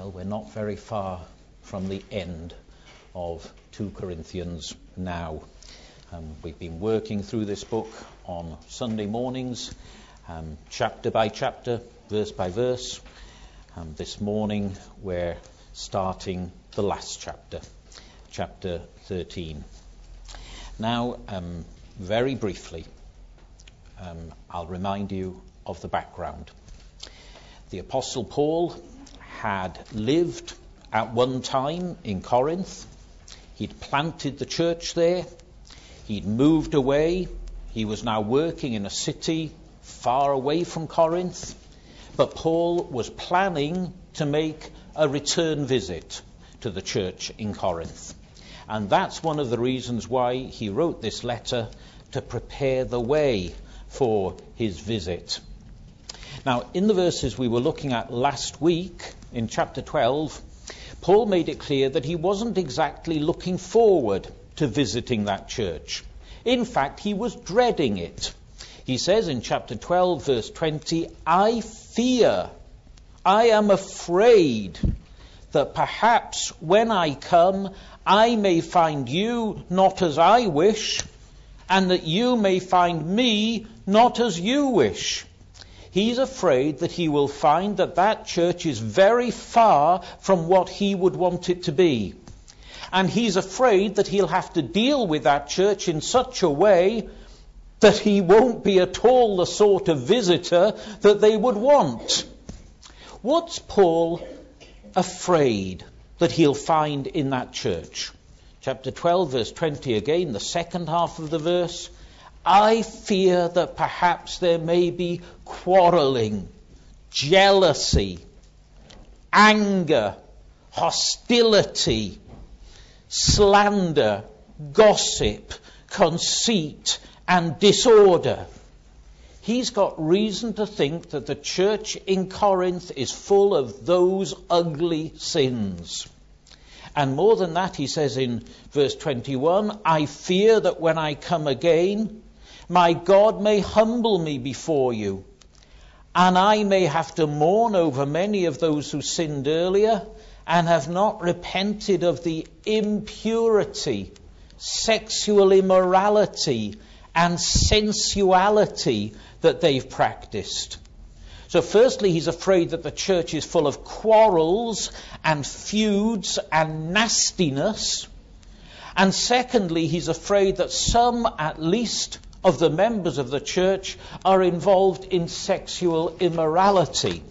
Well, we're not very far from the end of 2 Corinthians now. We've been working through this book on Sunday mornings, chapter by chapter, verse by verse. This morning we're starting the last chapter, chapter 13. Now, very briefly, I'll remind you of the background. The Apostle Paul had lived at one time in Corinth. He'd planted the church there. He'd moved away. He was now working in a city far away from Corinth. But Paul was planning to make a return visit to the church in Corinth. And that's one of the reasons why he wrote this letter, to prepare the way for his visit. Now, in the verses we were looking at last week, in chapter 12, Paul made it clear that he wasn't exactly looking forward to visiting that church. In fact, he was dreading it. He says in chapter 12, verse 20, I am afraid that perhaps when I come, I may find you not as I wish, and that you may find me not as you wish. He's afraid that he will find that church is very far from what he would want it to be. And he's afraid that he'll have to deal with that church in such a way that he won't be at all the sort of visitor that they would want. What's Paul afraid that he'll find in that church? Chapter 12, verse 20 again, the second half of the verse. I fear that perhaps there may be quarreling, jealousy, anger, hostility, slander, gossip, conceit, and disorder. He's got reason to think that the church in Corinth is full of those ugly sins. And more than that, he says in verse 21, I fear that when I come again, my God may humble me before you, and I may have to mourn over many of those who sinned earlier and have not repented of the impurity, sexual immorality, and sensuality that they've practiced. So firstly, he's afraid that the church is full of quarrels and feuds and nastiness. And secondly, he's afraid that some, at least, of the members of the church are involved in sexual immorality.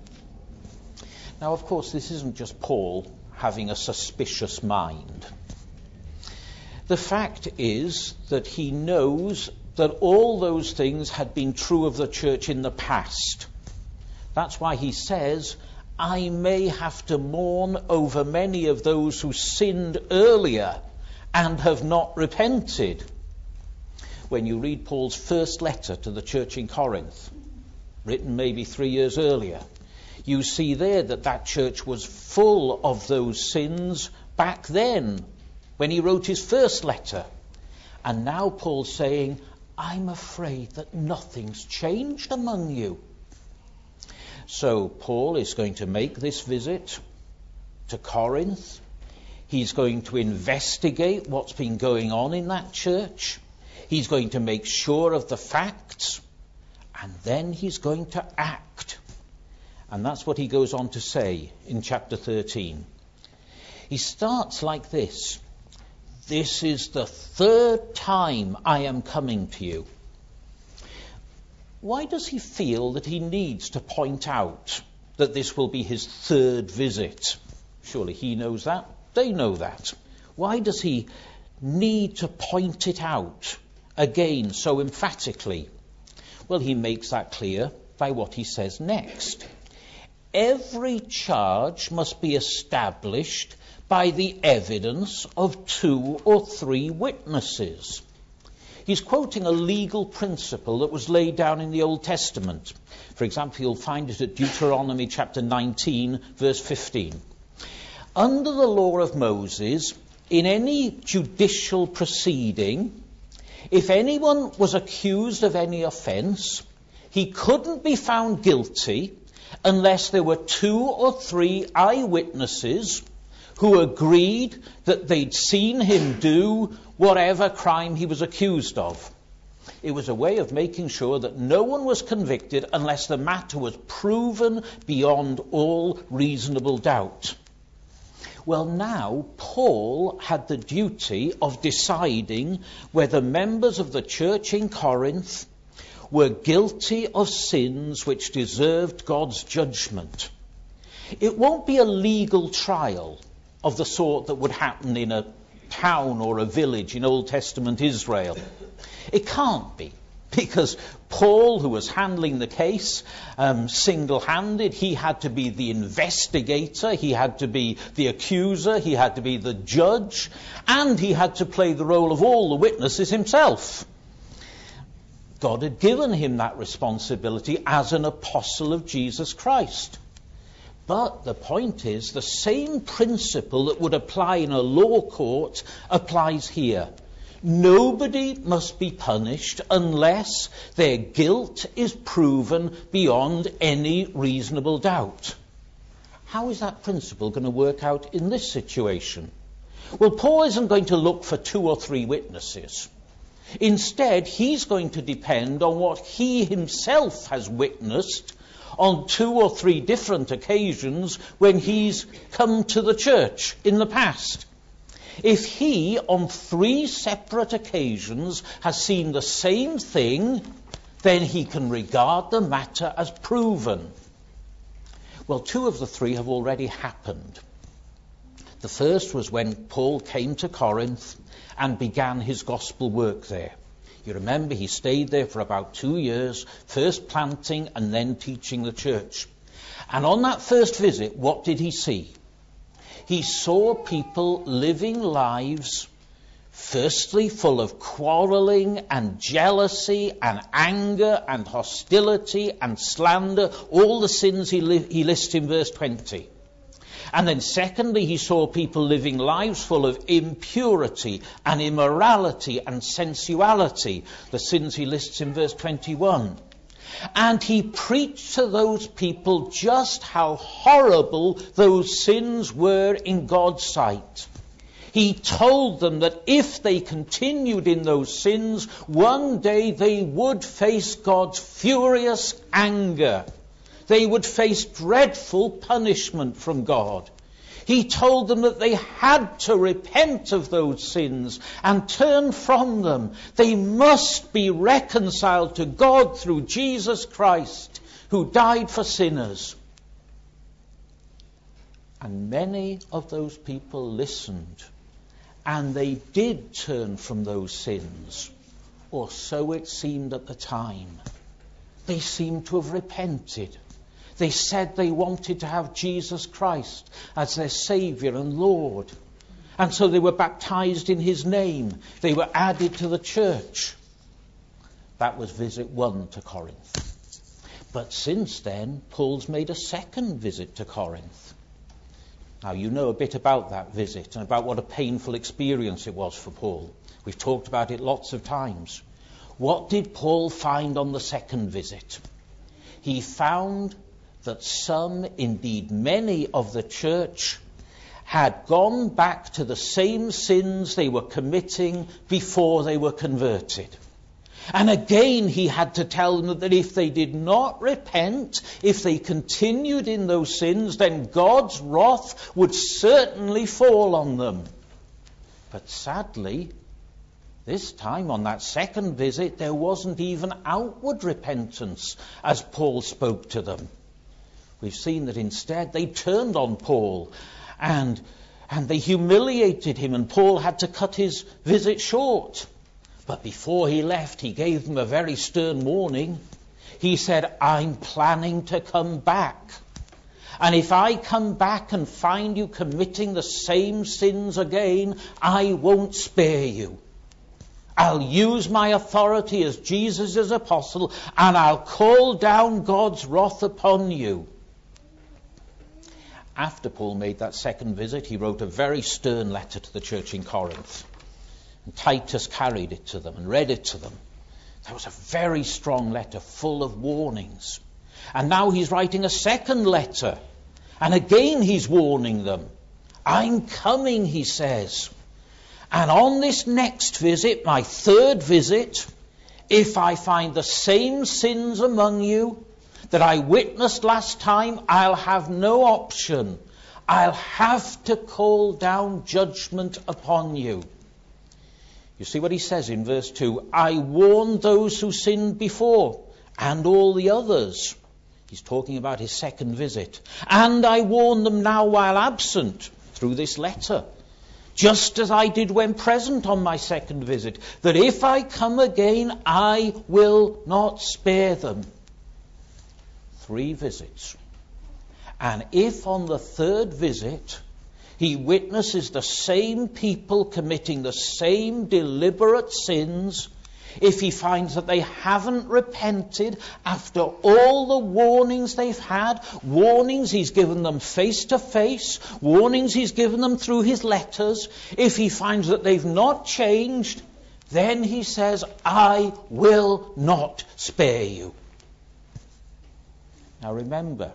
Now, of course, this isn't just Paul having a suspicious mind. The fact is that he knows that all those things had been true of the church in the past. That's why he says, I may have to mourn over many of those who sinned earlier and have not repented. When you read Paul's first letter to the church in Corinth, written maybe 3 years earlier, you see there that church was full of those sins back then, when he wrote his first letter. And now Paul's saying, I'm afraid that nothing's changed among you. So Paul is going to make this visit to Corinth. He's going to investigate what's been going on in that church. He's going to make sure of the facts, and then he's going to act. And that's what he goes on to say in chapter 13. He starts like this. This is the third time I am coming to you. Why does he feel that he needs to point out that this will be his third visit? Surely he knows that. They know that. Why does he need to point it out again so emphatically? Well, he makes that clear by what he says next. Every charge must be established by the evidence of 2 or 3 witnesses. He's quoting a legal principle that was laid down in the Old Testament. For example, you'll find it at Deuteronomy chapter 19, verse 15. Under the law of Moses, in any judicial proceeding, if anyone was accused of any offence, he couldn't be found guilty unless there were 2 or 3 eyewitnesses who agreed that they'd seen him do whatever crime he was accused of. It was a way of making sure that no one was convicted unless the matter was proven beyond all reasonable doubt. Well, now Paul had the duty of deciding whether members of the church in Corinth were guilty of sins which deserved God's judgment. It won't be a legal trial of the sort that would happen in a town or a village in Old Testament Israel. It can't be, because Paul, who was handling the case single-handed, he had to be the investigator, he had to be the accuser, he had to be the judge, and he had to play the role of all the witnesses himself. God had given him that responsibility as an apostle of Jesus Christ. But the point is, the same principle that would apply in a law court applies here. Nobody must be punished unless their guilt is proven beyond any reasonable doubt. How is that principle going to work out in this situation? Well, Paul isn't going to look for 2 or 3 witnesses. Instead, he's going to depend on what he himself has witnessed on 2 or 3 different occasions when he's come to the church in the past. If he, on 3 separate occasions, has seen the same thing, then he can regard the matter as proven. Well, 2 of the 3 have already happened. The first was when Paul came to Corinth and began his gospel work there. You remember he stayed there for about 2 years, first planting and then teaching the church. And on that first visit, what did he see? He saw people living lives, firstly, full of quarreling and jealousy and anger and hostility and slander, all the sins he lists in verse 20. And then secondly, he saw people living lives full of impurity and immorality and sensuality, the sins he lists in verse 21. And he preached to those people just how horrible those sins were in God's sight. He told them that if they continued in those sins, one day they would face God's furious anger. They would face dreadful punishment from God. He told them that they had to repent of those sins and turn from them. They must be reconciled to God through Jesus Christ, who died for sinners. And many of those people listened, and they did turn from those sins, or so it seemed at the time. They seemed to have repented. They said they wanted to have Jesus Christ as their Saviour and Lord. And so they were baptized in his name. They were added to the church. That was visit 1 to Corinth. But since then, Paul's made a second visit to Corinth. Now, you know a bit about that visit and about what a painful experience it was for Paul. We've talked about it lots of times. What did Paul find on the second visit? He found that some, indeed many of the church, had gone back to the same sins they were committing before they were converted. And again he had to tell them that if they did not repent, if they continued in those sins, then God's wrath would certainly fall on them. But sadly, this time on that second visit, there wasn't even outward repentance as Paul spoke to them. We've seen that instead they turned on Paul and they humiliated him, and Paul had to cut his visit short. But before he left, he gave them a very stern warning. He said, I'm planning to come back. And if I come back and find you committing the same sins again, I won't spare you. I'll use my authority as Jesus' apostle, and I'll call down God's wrath upon you. After Paul made that second visit, he wrote a very stern letter to the church in Corinth. And Titus carried it to them and read it to them. That was a very strong letter full of warnings. And now he's writing a second letter. And again he's warning them. I'm coming, he says. And on this next visit, my third visit, if I find the same sins among you that I witnessed last time, I'll have no option. I'll have to call down judgment upon you. You see what he says in verse 2? I warned those who sinned before, and all the others. He's talking about his second visit. And I warn them now while absent, through this letter, just as I did when present on my second visit, that if I come again, I will not spare them. 3 visits. And if on the third visit he witnesses the same people committing the same deliberate sins, if he finds that they haven't repented after all the warnings they've had, warnings he's given them face to face, warnings he's given them through his letters, if he finds that they've not changed, then he says, I will not spare you. Now remember,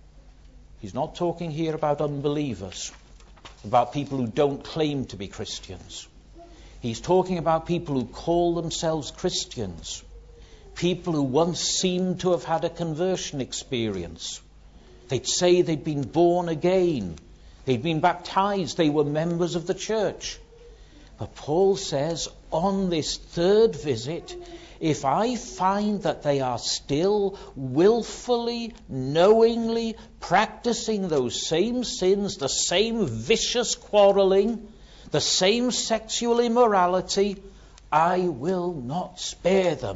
he's not talking here about unbelievers, about people who don't claim to be Christians. He's talking about people who call themselves Christians, people who once seemed to have had a conversion experience. They'd say they'd been born again, they'd been baptized, they were members of the church. But Paul says, on this third visit, if I find that they are still willfully, knowingly practicing those same sins, the same vicious quarreling, the same sexual immorality, I will not spare them.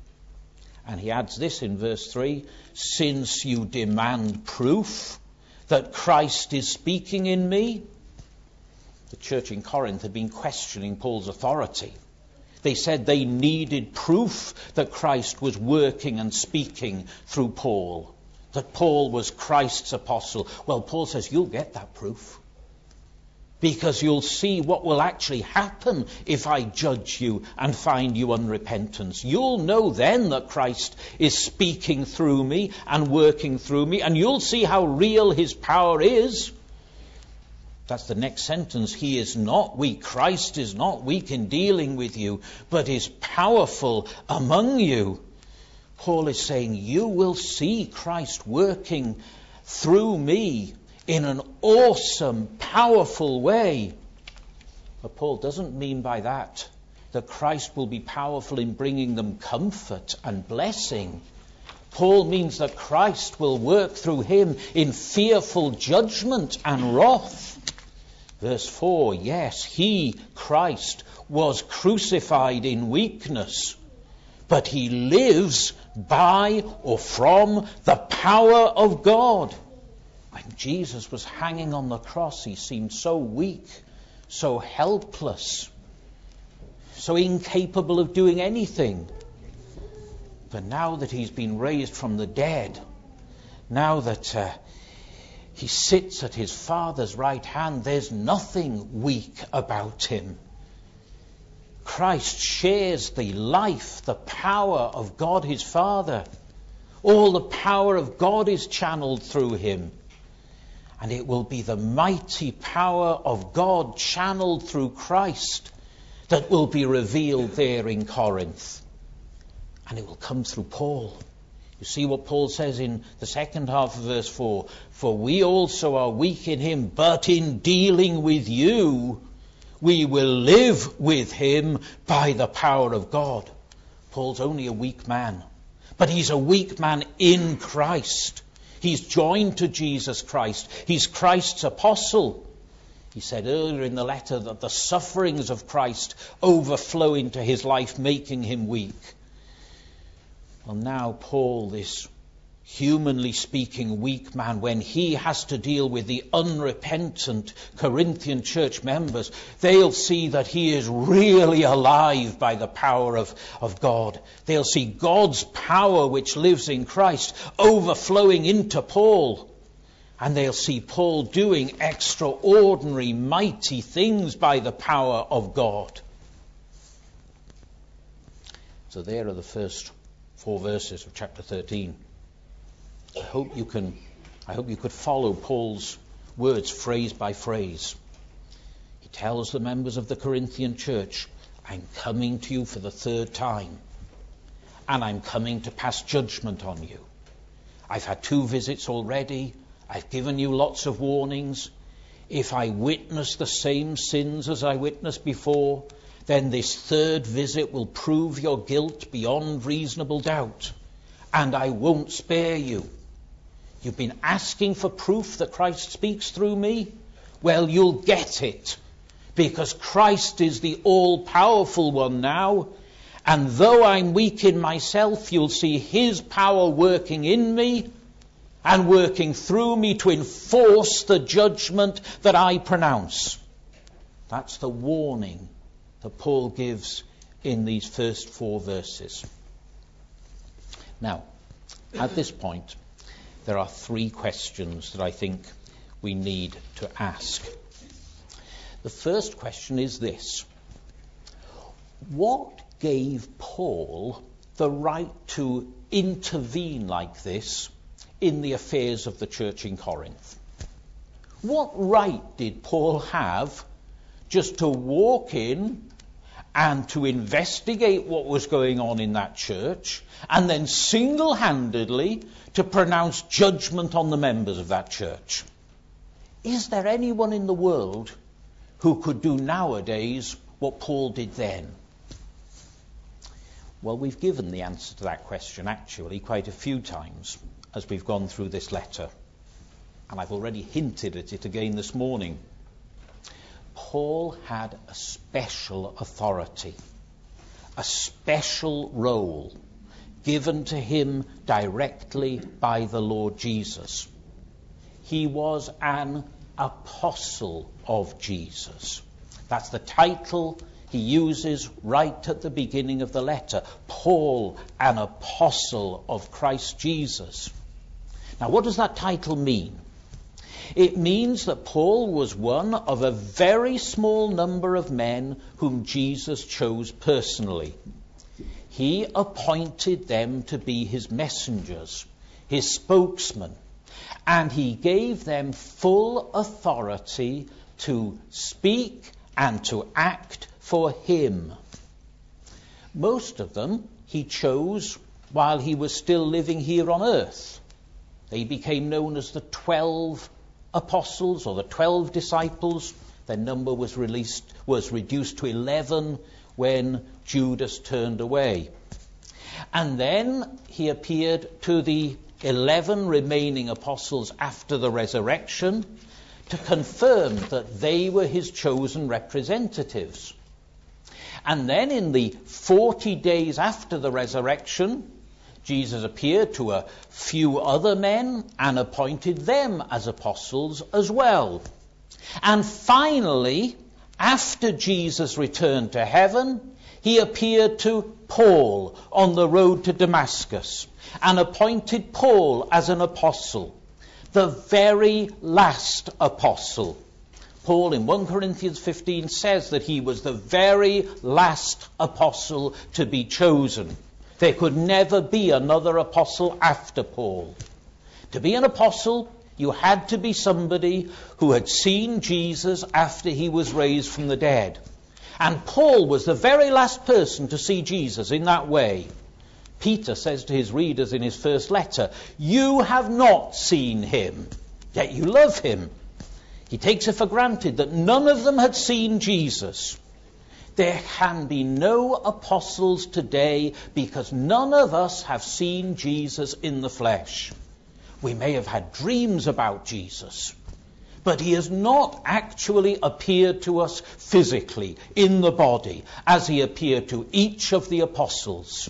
And he adds this in verse 3, since you demand proof that Christ is speaking in me. The church in Corinth had been questioning Paul's authority. They said they needed proof that Christ was working and speaking through Paul, that Paul was Christ's apostle. Well, Paul says, you'll get that proof, because you'll see what will actually happen if I judge you and find you unrepentant. You'll know then that Christ is speaking through me and working through me, and you'll see how real his power is. That's the next sentence. He is not weak. Christ is not weak in dealing with you, but is powerful among you. Paul is saying, you will see Christ working through me in an awesome, powerful way. But Paul doesn't mean by that Christ will be powerful in bringing them comfort and blessing. Paul means that Christ will work through him in fearful judgment and wrath. Verse 4, yes, he, Christ, was crucified in weakness, but he lives by or from the power of God. When Jesus was hanging on the cross, he seemed so weak, so helpless, so incapable of doing anything. But now that he's been raised from the dead, now that he sits at his Father's right hand, there's nothing weak about him. Christ shares the life, the power of God his Father. All the power of God is channeled through him. And it will be the mighty power of God channeled through Christ that will be revealed there in Corinth. And it will come through Paul. You see what Paul says in the second half of verse 4. For we also are weak in him, but in dealing with you, we will live with him by the power of God. Paul's only a weak man, but he's a weak man in Christ. He's joined to Jesus Christ. He's Christ's apostle. He said earlier in the letter that the sufferings of Christ overflow into his life, making him weak. Well, now Paul, this humanly speaking weak man, when he has to deal with the unrepentant Corinthian church members, they'll see that he is really alive by the power of God. They'll see God's power which lives in Christ overflowing into Paul. And they'll see Paul doing extraordinary, mighty things by the power of God. So there are the first 4 verses of chapter 13. I hope you could follow Paul's words phrase by phrase. He tells the members of the Corinthian church, I'm coming to you for the third time, and I'm coming to pass judgment on you. I've had 2 visits already. I've given you lots of warnings. If I witness the same sins as I witnessed before, then this 3rd visit will prove your guilt beyond reasonable doubt, and I won't spare you. You've been asking for proof that Christ speaks through me? Well, you'll get it, because Christ is the all-powerful one now, and though I'm weak in myself, you'll see his power working in me and working through me to enforce the judgment that I pronounce. That's the warning that Paul gives in these first 4 verses. Now, at this point, there are 3 questions that I think we need to ask. The first question is this: what gave Paul the right to intervene like this in the affairs of the church in Corinth? What right did Paul have just to walk in and to investigate what was going on in that church, and then single-handedly to pronounce judgment on the members of that church? Is there anyone in the world who could do nowadays what Paul did then? Well, we've given the answer to that question actually quite a few times as we've gone through this letter, and I've already hinted at it again this morning. Paul had a special authority, a special role given to him directly by the Lord Jesus. He was an apostle of Jesus. That's the title he uses right at the beginning of the letter. Paul, an apostle of Christ Jesus. Now, what does that title mean? It means that Paul was one of a very small number of men whom Jesus chose personally. He appointed them to be his messengers, his spokesmen, and he gave them full authority to speak and to act for him. Most of them he chose while he was still living here on earth. They became known as the 12 apostles or the 12 disciples. Their number was reduced to 11 when Judas turned away. And then he appeared to the 11 remaining apostles after the resurrection to confirm that they were his chosen representatives. And then in the 40 days after the resurrection, Jesus appeared to a few other men and appointed them as apostles as well. And finally, after Jesus returned to heaven, he appeared to Paul on the road to Damascus and appointed Paul as an apostle, the very last apostle. Paul in 1 Corinthians 15 says that he was the very last apostle to be chosen. There could never be another apostle after Paul. To be an apostle, you had to be somebody who had seen Jesus after he was raised from the dead. And Paul was the very last person to see Jesus in that way. Peter says to his readers in his first letter, "You have not seen him, yet you love him." He takes it for granted that none of them had seen Jesus. There can be no apostles today because none of us have seen Jesus in the flesh. We may have had dreams about Jesus, but he has not actually appeared to us physically in the body as he appeared to each of the apostles.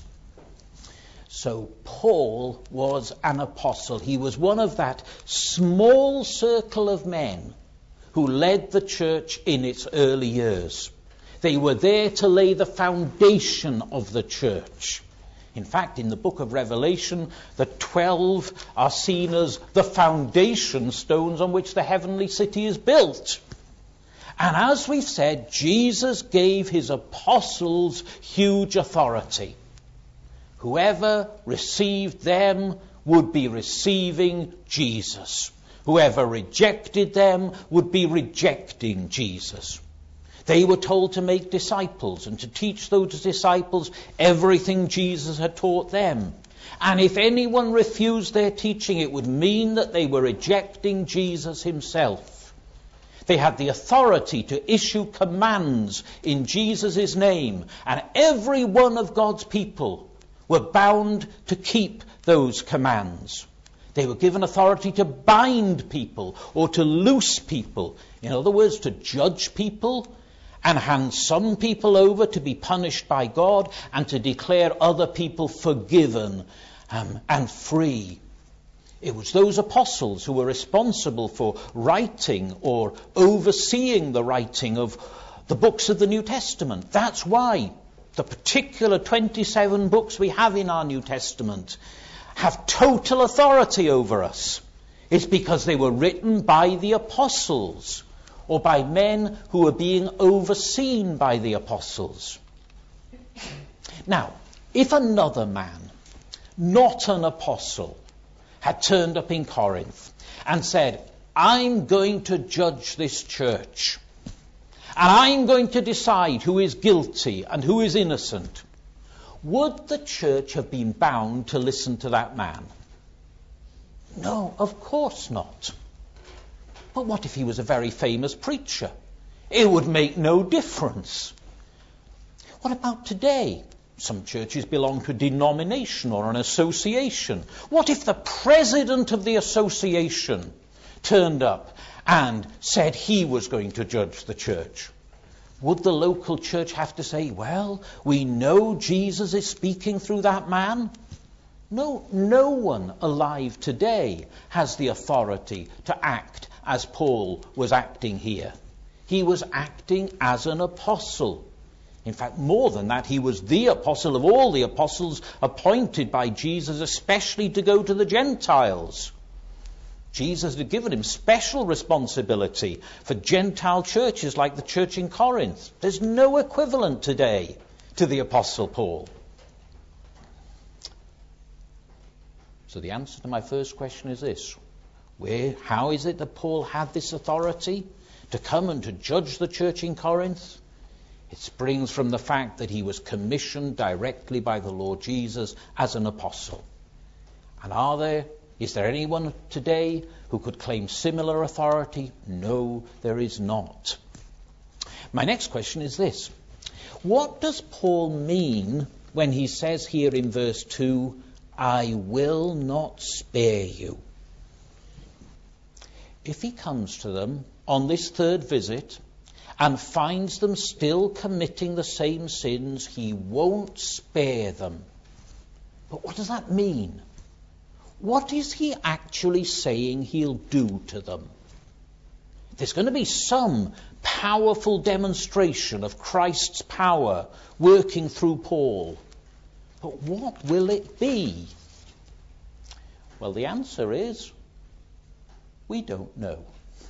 So Paul was an apostle. He was one of that small circle of men who led the church in its early years. They were there to lay the foundation of the church. In fact, in the book of Revelation, the 12 are seen as the foundation stones on which the heavenly city is built. And as we've said, Jesus gave his apostles huge authority. Whoever received them would be receiving Jesus. Whoever rejected them would be rejecting Jesus. They were told to make disciples and to teach those disciples everything Jesus had taught them. And if anyone refused their teaching, it would mean that they were rejecting Jesus himself. They had the authority to issue commands in Jesus' name, and every one of God's people were bound to keep those commands. They were given authority to bind people or to loose people. In other words, to judge people and hand some people over to be punished by God and to declare other people forgiven and free. It was those apostles who were responsible for writing or overseeing the writing of the books of the New Testament. That's why the particular 27 books we have in our New Testament have total authority over us. It's because they were written by the apostles or by men who were being overseen by the apostles. Now, if another man, not an apostle, had turned up in Corinth and said, I'm going to judge this church, and I'm going to decide who is guilty and who is innocent, would the church have been bound to listen to that man? No, of course not. But what if he was a very famous preacher? It would make no difference. What about today? Some churches belong to a denomination or an association. What if the president of the association turned up and said he was going to judge the church? Would the local church have to say, well, we know Jesus is speaking through that man? No, no one alive today has the authority to act as Paul was acting here. He was acting as an apostle. In fact, more than that, he was the apostle of all the apostles appointed by Jesus, especially to go to the Gentiles. Jesus had given him special responsibility for Gentile churches like the church in Corinth. There's no equivalent today to the Apostle Paul. So the answer to my first question is this. How is it that Paul had this authority to come and to judge the church in Corinth? It springs from the fact that he was commissioned directly by the Lord Jesus as an apostle. And is there anyone today who could claim similar authority? No, there is not. My next question is this. What does Paul mean when he says here in verse 2, I will not spare you? If he comes to them on this third visit and finds them still committing the same sins, he won't spare them. But what does that mean? What is he actually saying he'll do to them? There's going to be some powerful demonstration of Christ's power working through Paul. But what will it be? Well, the answer is, we don't know.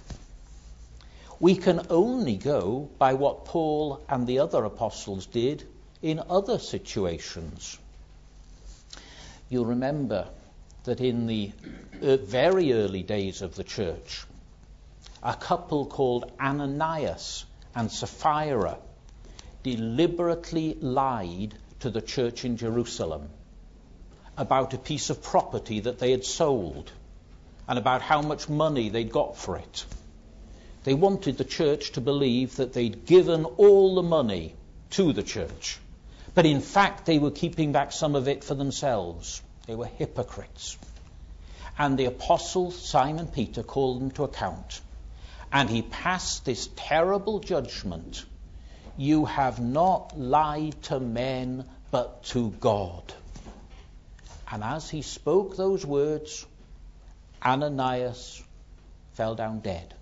We can only go by what Paul and the other apostles did in other situations. You'll remember that in the very early days of the church, a couple called Ananias and Sapphira deliberately lied to the church in Jerusalem about a piece of property that they had sold and about how much money they'd got for it. They wanted the church to believe that they'd given all the money to the church, but in fact they were keeping back some of it for themselves. They were hypocrites. And the apostle Simon Peter called them to account. And he passed this terrible judgment. You have not lied to men, but to God. And as he spoke those words, Ananias fell down dead.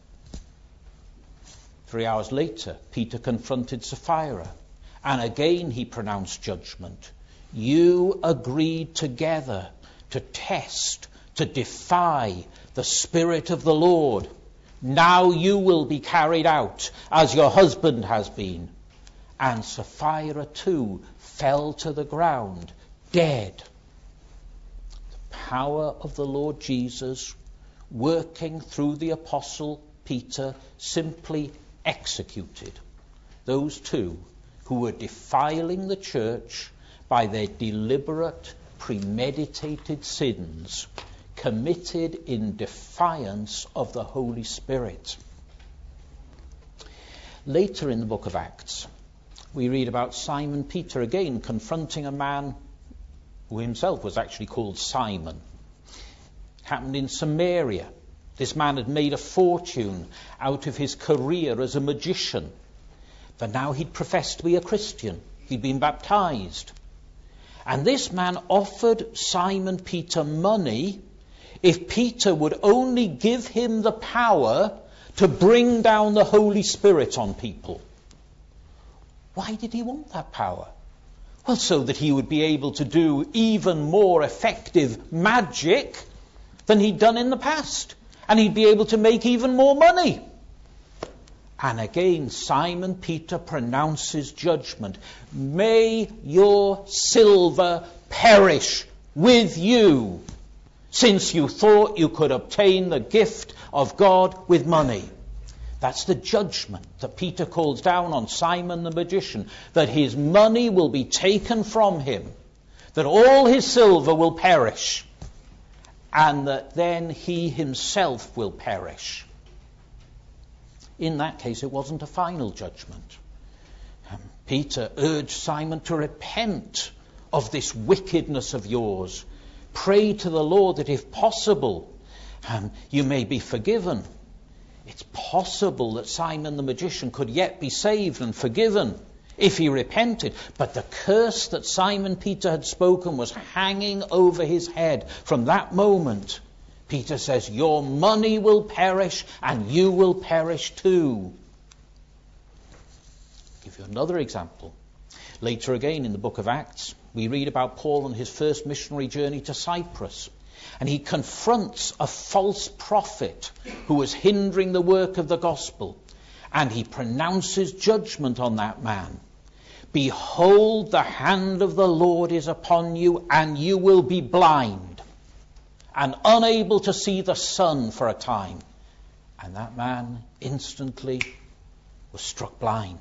3 hours later, Peter confronted Sapphira. And again he pronounced judgment. You agreed together to test, to defy the Spirit of the Lord. Now you will be carried out as your husband has been. And Sapphira too fell to the ground, dead. The power of the Lord Jesus, working through the Apostle Peter, simply executed those two who were defiling the church by their deliberate, premeditated sins committed in defiance of the Holy Spirit. Later in the book of Acts, we read about Simon Peter again confronting a man who himself was actually called Simon. It happened in Samaria. This man had made a fortune out of his career as a magician, but now he'd professed to be a Christian. He'd been baptized. And this man offered Simon Peter money if Peter would only give him the power to bring down the Holy Spirit on people. Why did he want that power? Well, so that he would be able to do even more effective magic than he'd done in the past. And he'd be able to make even more money. And again, Simon Peter pronounces judgment. May your silver perish with you, since you thought you could obtain the gift of God with money. That's the judgment that Peter calls down on Simon the magician, that his money will be taken from him, that all his silver will perish, and that then he himself will perish. In that case, it wasn't a final judgment. Peter urged Simon to repent of this wickedness of yours. Pray to the Lord that if possible, you may be forgiven. It's possible that Simon the magician could yet be saved and forgiven if he repented. But the curse that Simon Peter had spoken was hanging over his head. From that moment, Peter says, your money will perish and you will perish too. I'll give you another example. Later again in the book of Acts, we read about Paul on his first missionary journey to Cyprus. And he confronts a false prophet who was hindering the work of the gospel. And he pronounces judgment on that man. Behold, the hand of the Lord is upon you, and you will be blind and unable to see the sun for a time. And that man instantly was struck blind.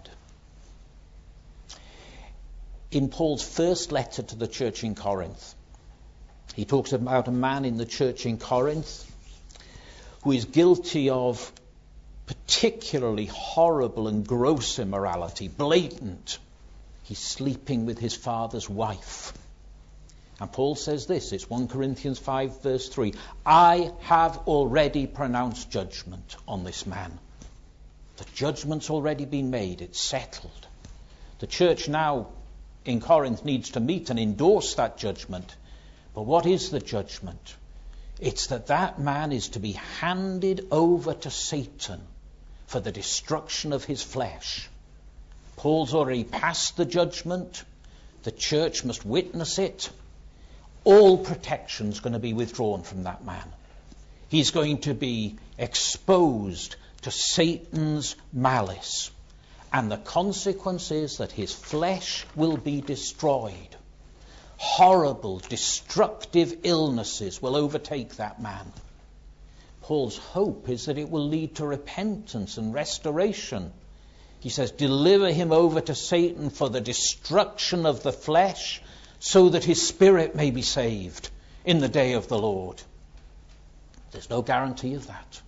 In Paul's first letter to the church in Corinth, he talks about a man in the church in Corinth who is guilty of particularly horrible and gross immorality, blatant. He's sleeping with his father's wife. And Paul says this, it's 1 Corinthians 5 verse 3, I have already pronounced judgment on this man. The judgment's already been made, it's settled. The church now in Corinth needs to meet and endorse that judgment. But what is the judgment? It's that man is to be handed over to Satan for the destruction of his flesh. Paul's already passed the judgment. The church must witness it. All protection's going to be withdrawn from that man. He's going to be exposed to Satan's malice. And the consequence is that his flesh will be destroyed. Horrible, destructive illnesses will overtake that man. Paul's hope is that it will lead to repentance and restoration. He says, deliver him over to Satan for the destruction of the flesh, so that his spirit may be saved in the day of the Lord. There's no guarantee of that.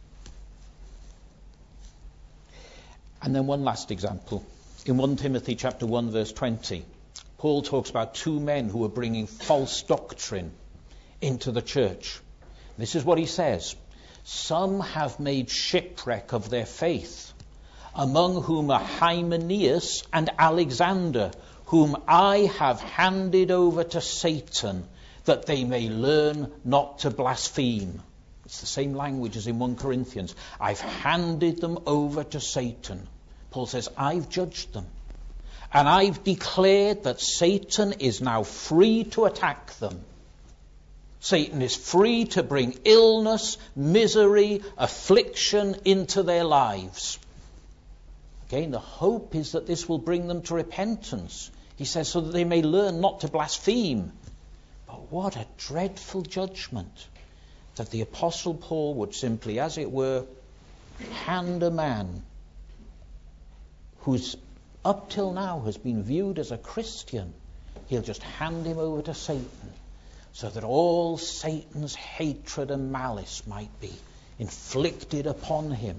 And then one last example. In 1 Timothy chapter 1 verse 20, Paul talks about two men who were bringing false doctrine into the church. This is what he says. Some have made shipwreck of their faith, among whom are Hymenaeus and Alexander, whom I have handed over to Satan, that they may learn not to blaspheme. It's the same language as in 1 Corinthians. I've handed them over to Satan. Paul says, I've judged them. And I've declared that Satan is now free to attack them. Satan is free to bring illness, misery, affliction into their lives. Again, the hope is that this will bring them to repentance. He says, so that they may learn not to blaspheme. But what a dreadful judgment that the Apostle Paul would simply, as it were, hand a man who's up till now has been viewed as a Christian, he'll just hand him over to Satan so that all Satan's hatred and malice might be inflicted upon him.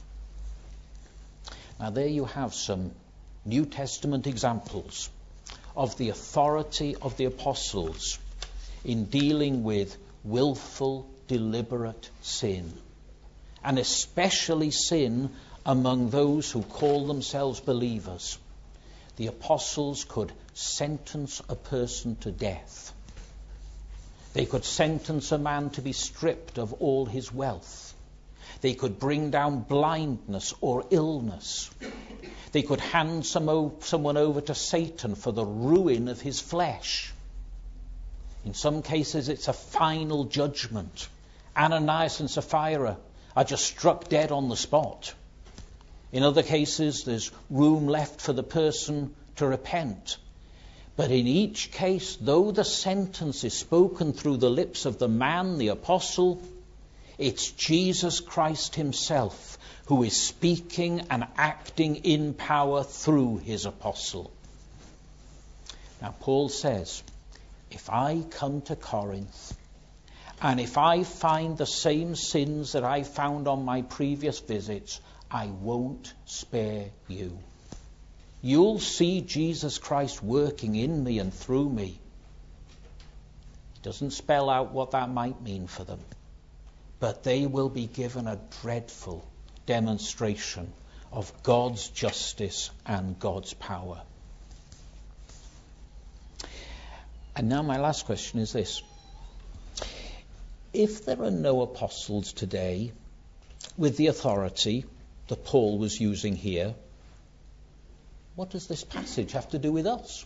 Now there you have some New Testament examples of the authority of the apostles in dealing with willful, deliberate sin, and especially sin among those who call themselves believers. The apostles could sentence a person to death. They could sentence a man to be stripped of all his wealth. They could bring down blindness or illness. They could hand someone over to Satan for the ruin of his flesh. In some cases, it's a final judgment. Ananias and Sapphira are just struck dead on the spot. In other cases, there's room left for the person to repent. But in each case, though the sentence is spoken through the lips of the man, the apostle, it's Jesus Christ himself who is speaking and acting in power through his apostle. Now, Paul says, if I come to Corinth and if I find the same sins that I found on my previous visits, I won't spare you. You'll see Jesus Christ working in me and through me. He doesn't spell out what that might mean for them, but they will be given a dreadful demonstration of God's justice and God's power. And now my last question is this. If there are no apostles today with the authority that Paul was using here, what does this passage have to do with us?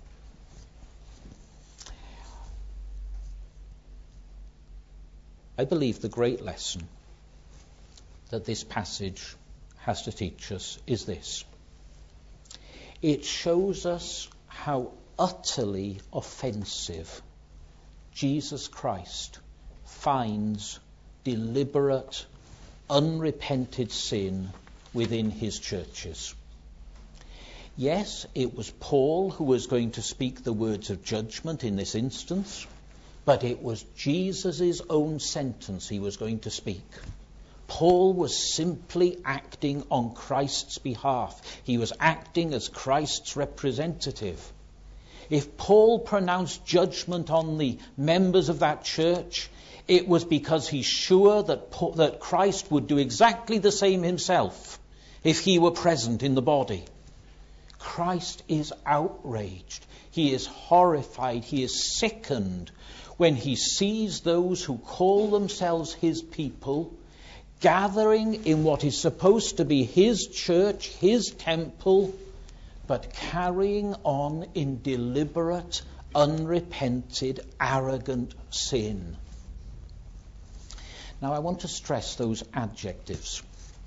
I believe the great lesson that this passage has to teach us is this. It shows us how utterly offensive Jesus Christ finds deliberate, unrepented sin within his churches. Yes, it was Paul who was going to speak the words of judgment in this instance, but it was Jesus' own sentence he was going to speak. Paul was simply acting on Christ's behalf. He was acting as Christ's representative. If Paul pronounced judgment on the members of that church, it was because he's sure that Christ would do exactly the same himself if he were present in the body. Christ is outraged. He is horrified. He is sickened when he sees those who call themselves his people gathering in what is supposed to be his church, his temple, but carrying on in deliberate, unrepented, arrogant sin. Now I want to stress those adjectives.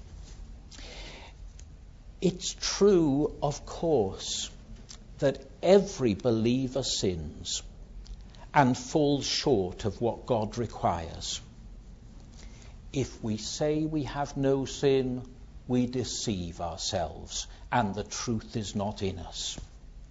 It's true, of course, that every believer sins and falls short of what God requires. If we say we have no sin, we deceive ourselves, and the truth is not in us.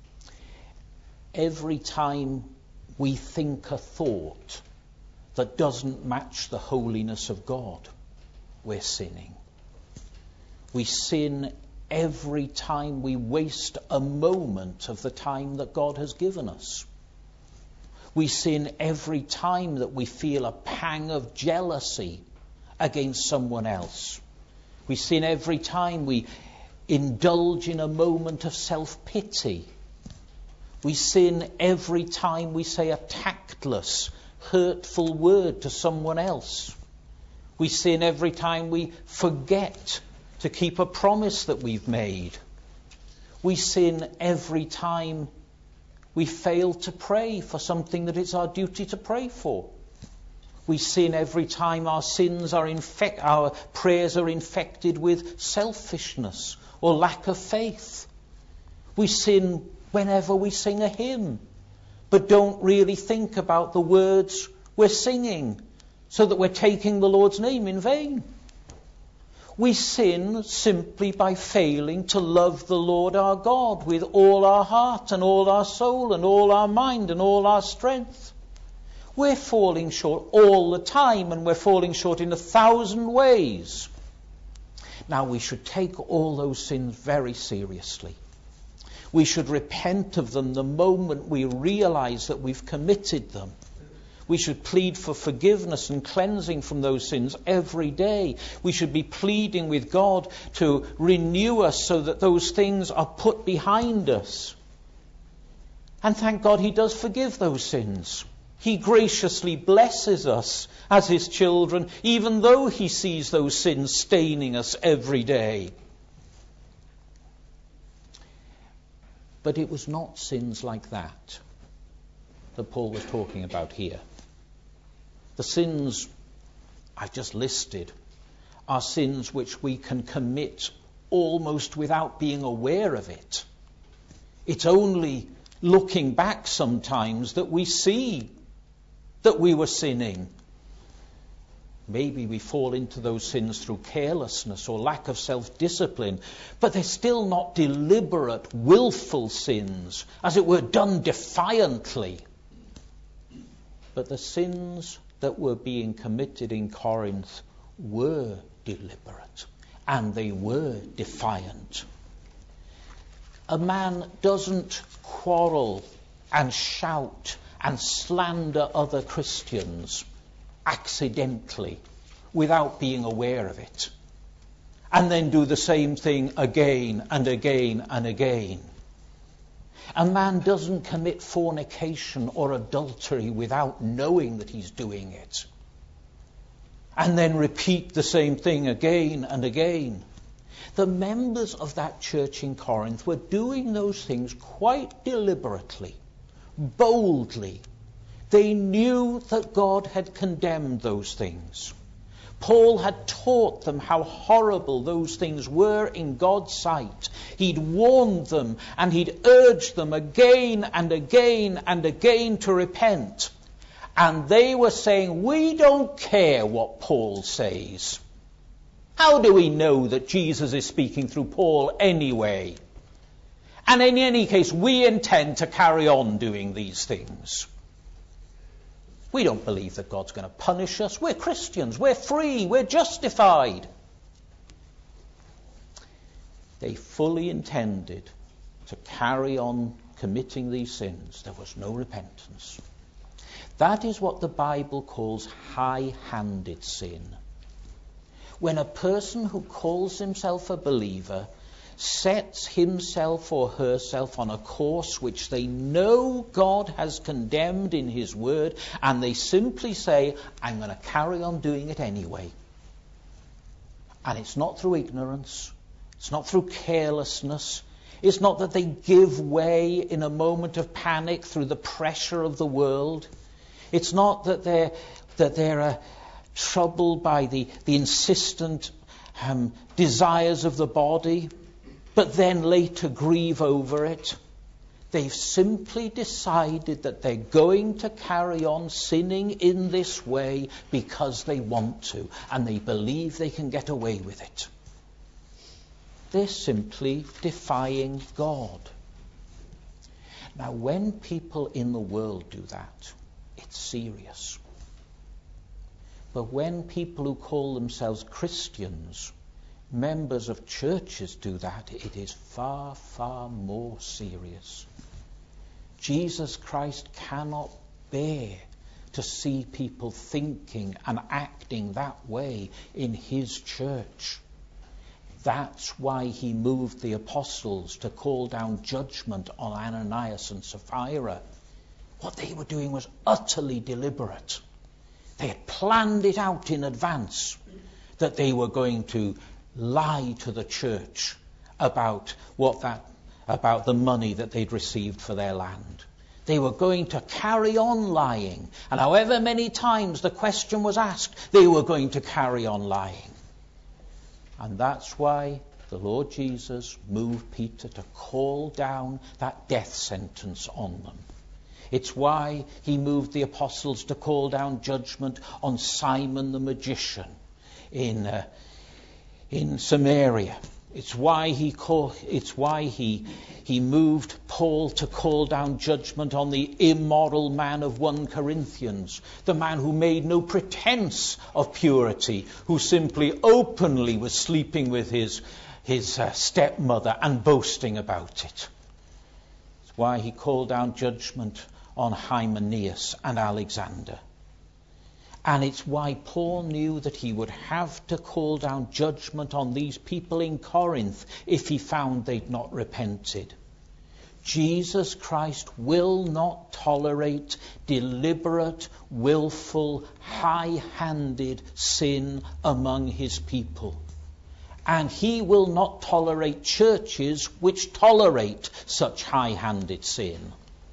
Every time we think a thought that doesn't match the holiness of God, we're sinning. We sin every time we waste a moment of the time that God has given us. We sin every time that we feel a pang of jealousy against someone else. We sin every time we indulge in a moment of self-pity. We sin every time we say a tactless, hurtful word to someone else. We sin every time we forget to keep a promise that we've made. We sin every time we fail to pray for something that it's our duty to pray for. We sin every time our prayers are infected with selfishness or lack of faith. We sin whenever we sing a hymn but don't really think about the words we're singing, so that we're taking the Lord's name in vain. We sin simply by failing to love the Lord our God with all our heart and all our soul and all our mind and all our strength. We're falling short all the time, and we're falling short in 1,000 ways. Now, we should take all those sins very seriously. We should repent of them the moment we realize that we've committed them. We should plead for forgiveness and cleansing from those sins every day. We should be pleading with God to renew us so that those things are put behind us. And thank God he does forgive those sins. He graciously blesses us as his children, even though he sees those sins staining us every day. But it was not sins like that Paul was talking about here. The sins I've just listed are sins which we can commit almost without being aware of it. It's only looking back sometimes that we see that we were sinning. Maybe we fall into those sins through carelessness or lack of self-discipline, but they're still not deliberate, willful sins, as it were, done defiantly. But the sins that were being committed in Corinth were deliberate, and they were defiant. A man doesn't quarrel and shout and slander other Christians accidentally without being aware of it, and then do the same thing again and again and again. A man doesn't commit fornication or adultery without knowing that he's doing it, and then repeat the same thing again and again. The members of that church in Corinth were doing those things quite deliberately, boldly. They knew that God had condemned those things. Paul had taught them how horrible those things were in God's sight. He'd warned them and he'd urged them again and again and again to repent. And they were saying, we don't care what Paul says. How do we know that Jesus is speaking through Paul anyway? And in any case, we intend to carry on doing these things. We don't believe that God's going to punish us. We're Christians. We're free. We're justified. They fully intended to carry on committing these sins. There was no repentance. That is what the Bible calls high-handed sin. When a person who calls himself a believer sets himself or herself on a course which they know God has condemned in his word, and they simply say, I'm going to carry on doing it anyway. And it's not through ignorance. It's not through carelessness. It's not that they give way in a moment of panic through the pressure of the world. It's not that they're troubled by the insistent desires of the body, but then later grieve over it. They've simply decided that they're going to carry on sinning in this way because they want to, and they believe they can get away with it. They're simply defying God. Now, when people in the world do that, it's serious. But when people who call themselves Christians, members of churches, do that, it is far, far more serious. Jesus Christ cannot bear to see people thinking and acting that way in his church. That's why he moved the apostles to call down judgment on Ananias and Sapphira. What they were doing was utterly deliberate. They had planned it out in advance that they were going to lie to the church about the money that they'd received for their land. They were going to carry on lying, and however many times the question was asked, they were going to carry on lying. And that's why the Lord Jesus moved Peter to call down that death sentence on them. It's why he moved the apostles to call down judgment on Simon the magician in Samaria. It's why he moved Paul to call down judgment on the immoral man of 1 Corinthians, the man who made no pretense of purity, who simply openly was sleeping with his stepmother and boasting about it. It's why he called down judgment on Hymenaeus and Alexander. And it's why Paul knew that he would have to call down judgment on these people in Corinth if he found they'd not repented. Jesus Christ will not tolerate deliberate, willful, high-handed sin among his people. And he will not tolerate churches which tolerate such high-handed sin.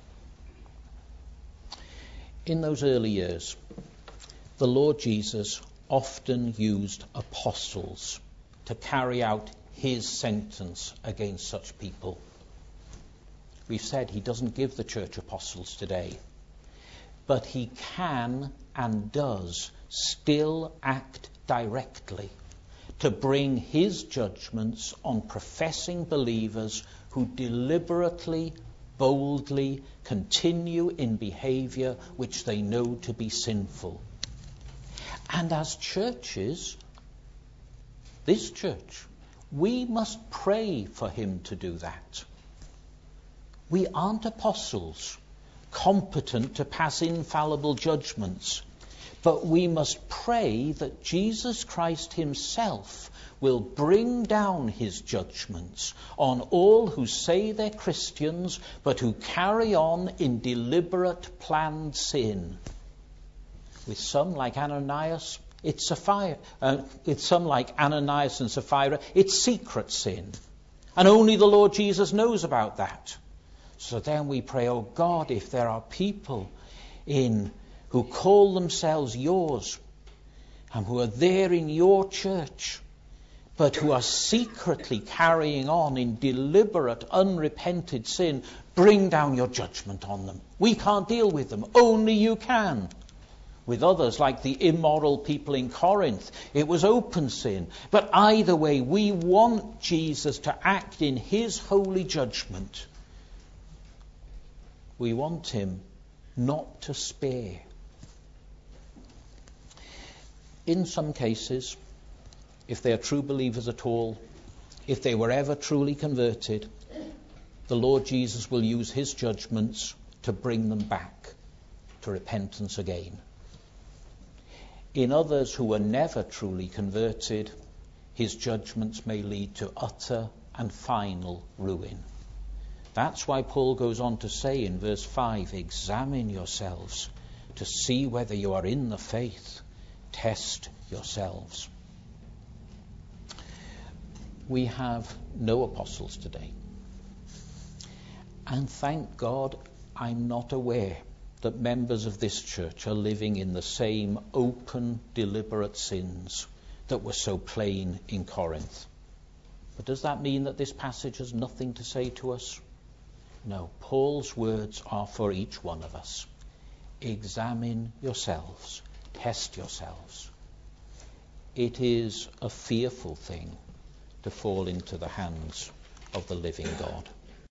In those early years, the Lord Jesus often used apostles to carry out his sentence against such people. We've said he doesn't give the church apostles today, but he can and does still act directly to bring his judgments on professing believers who deliberately, boldly continue in behavior which they know to be sinful. And as churches, this church, we must pray for him to do that. We aren't apostles, competent to pass infallible judgments, but we must pray that Jesus Christ himself will bring down his judgments on all who say they're Christians, but who carry on in deliberate, planned sin. With some, like Ananias, it's Sapphira. With some, like Ananias and Sapphira, it's secret sin. And only the Lord Jesus knows about that. So then we pray, oh God, if there are people who call themselves yours, and who are there in your church, but who are secretly carrying on in deliberate, unrepented sin, bring down your judgment on them. We can't deal with them. Only you can. With others, like the immoral people in Corinth, it was open sin. But either way, we want Jesus to act in his holy judgment. We want him not to spare. In some cases, if they are true believers at all, if they were ever truly converted, the Lord Jesus will use his judgments to bring them back to repentance again. In others who were never truly converted, his judgments may lead to utter and final ruin. That's why Paul goes on to say in verse 5, examine yourselves to see whether you are in the faith. Test yourselves. We have no apostles today. And thank God I'm not aware that members of this church are living in the same open, deliberate sins that were so plain in Corinth. But does that mean that this passage has nothing to say to us? No, Paul's words are for each one of us. Examine yourselves, test yourselves. It is a fearful thing to fall into the hands of the living God.